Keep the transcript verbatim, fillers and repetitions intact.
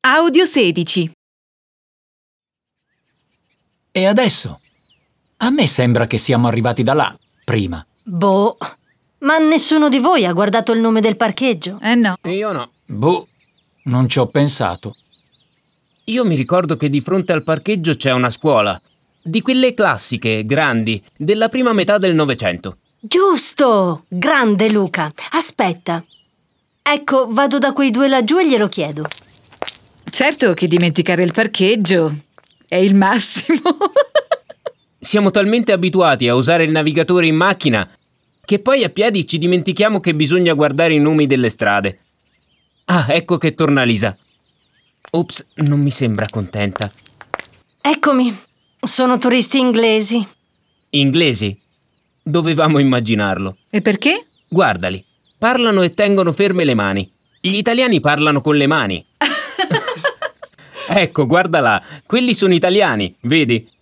Audio sedici. E adesso? A me sembra che siamo arrivati da là, prima. Boh, ma nessuno di voi ha guardato il nome del parcheggio? Eh no. Io no. Boh, non ci ho pensato. Io mi ricordo che di fronte al parcheggio c'è una scuola. Di quelle classiche, grandi, della prima metà del Novecento. Giusto! Grande Luca! Aspetta. Ecco, vado da quei due laggiù e glielo chiedo. Certo che dimenticare il parcheggio è il massimo. Siamo talmente abituati a usare il navigatore in macchina che poi a piedi ci dimentichiamo che bisogna guardare i nomi delle strade. Ah, ecco che torna Lisa. Ops, non mi sembra contenta. Eccomi. Sono turisti inglesi. Inglesi? Dovevamo immaginarlo. E perché? Guardali, parlano e tengono ferme le mani. Gli italiani parlano con le mani. Ecco, guarda là, quelli sono italiani, vedi?